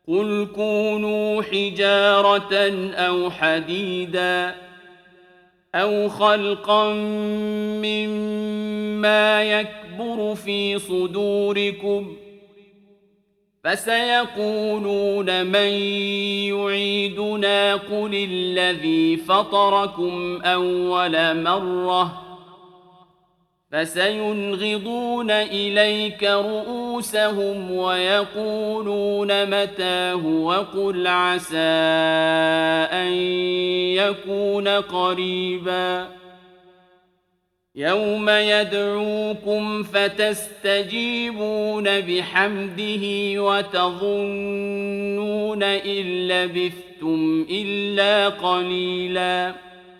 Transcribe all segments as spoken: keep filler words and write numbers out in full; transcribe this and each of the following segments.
قل كونوا حجارة أو حديدا أو خلقا مما يكبر في صدوركم فسيقولون من يعيدنا قل الذي فطركم أول مرة فسينغضون إليك رؤوسهم ويقولون متاه وقل عسى أن يكون قريبا يوم يدعوكم فتستجيبون بحمده وتظنون إن لبثتم إلا قليلا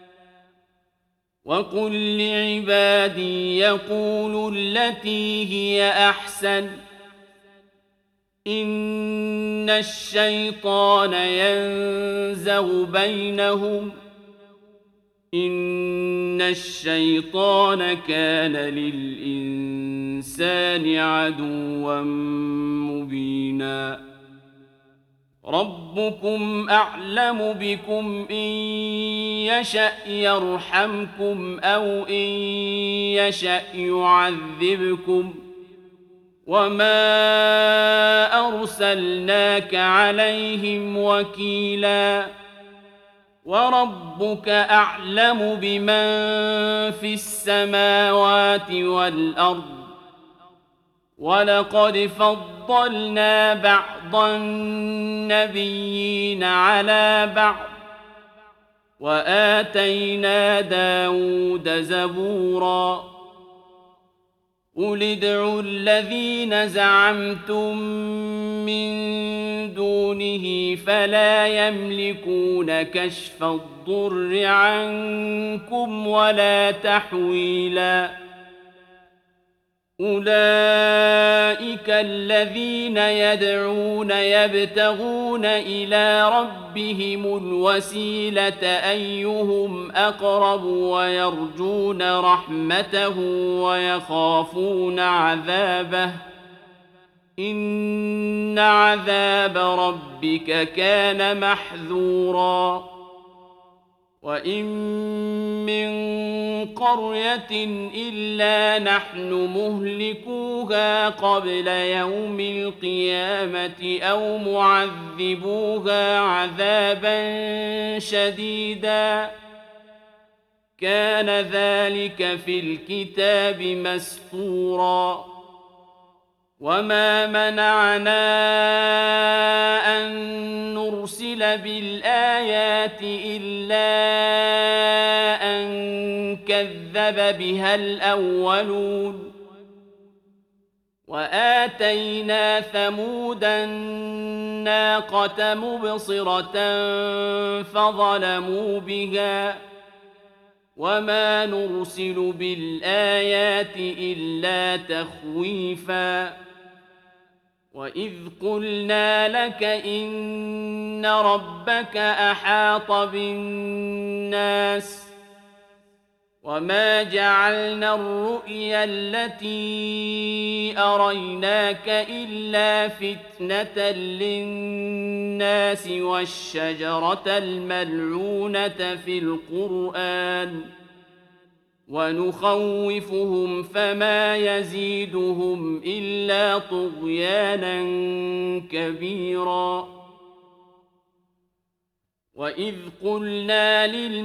وقل لعبادي يقولوا التي هي أحسن إن الشيطان ينزغ بينهم إن الشيطان كان للإنسان عدوا مبينا ربكم أعلم بكم إن يشأ يرحمكم أو إن يشأ يعذبكم وما أرسلناك عليهم وكيلا وربك أعلم بمن في السماوات والأرض ولقد فضلنا بعض النبيين على بعض وآتينا داود زبورا قل ادعوا الذين زعمتم من دونه فلا يملكون كشف الضر عنكم ولا تحويلا أولئك الذين يدعون يبتغون إلى ربهم الوسيلة أيهم أقرب ويرجون رحمته ويخافون عذابه إن عذاب ربك كان محذورا وإن من قرية إلا نحن مهلكوها قبل يوم القيامة أو معذبوها عذابا شديدا كان ذلك في الكتاب مسطورا وما منعنا أن نرسل بالآيات إلا أن كذب بها الأولون وآتينا ثمود الناقة مبصرة فظلموا بها وما نرسل بالآيات إلا تخويفا وإذ قلنا لك إن ربك أحاط بالناس وما جعلنا الرؤيا التي أريناك إلا فتنة للناس والشجرة الملعونة في القرآن ونخوفهم فما يزيدهم إلا طغيانا كبيرا وإذ قلنا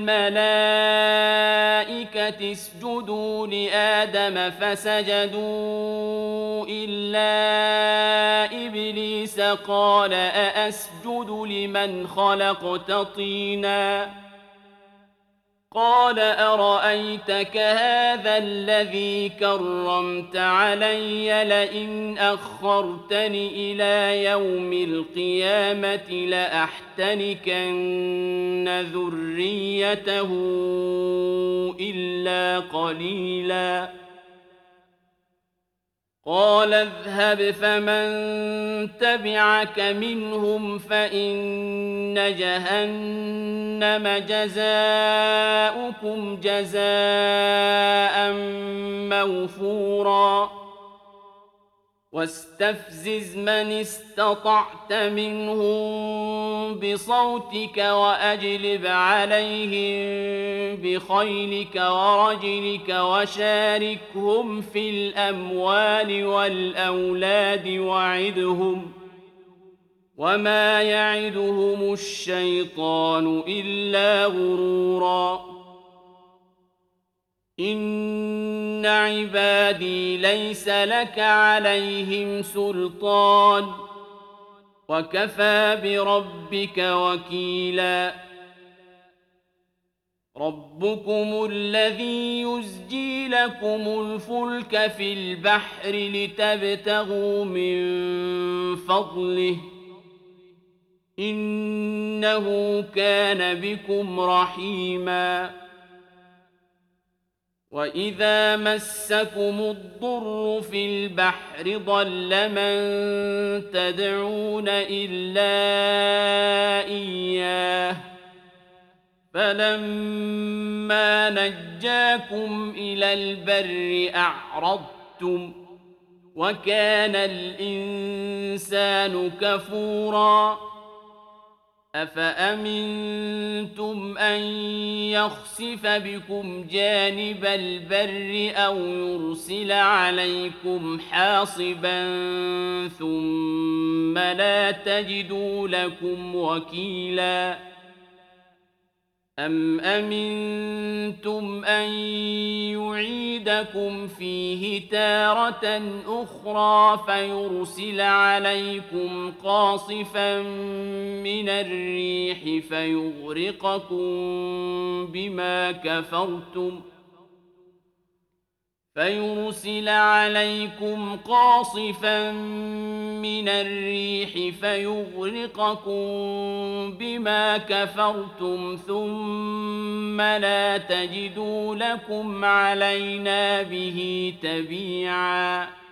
للملائكة اسجدوا لآدم فسجدوا إلا إبليس قال أأسجد لمن خلقت طينا قال أرأيتك هذا الذي كرمت علي لئن أخرتني إلى يوم القيامة لأحتنكن ذريته إلا قليلا قال اذهب فمن تبعك منهم فإن جهنم جزاؤكم جزاء موفورا واستفزز من استطعت منهم بصوتك وأجلب عليهم بخيلك ورجلك وشاركهم في الأموال والأولاد وعدهم وما يعدهم الشيطان إلا غرورا إن عبادي ليس لك عليهم سلطان وكفى بربك وكيلا ربكم الذي يزجي لكم الفلك في البحر لتبتغوا من فضله إنه كان بكم رحيما وإذا مسكم الضر في البحر ضل من تدعون إلا إياه فلما نجاكم إلى البر أعرضتم وكان الإنسان كفورا أفأمنتم أن يخسف بكم جانب البر أو يرسل عليكم حاصبا ثم لا تجدوا لكم وكيلا أم أمنتم أن يعيدكم فيه تارة أخرى فيرسل عليكم قاصفا من الريح فيغرقكم بما كفرتم فيرسل عليكم قاصفا من الريح فيغرقكم بما كفرتم ثم لا تجدوا لكم علينا به تبيعا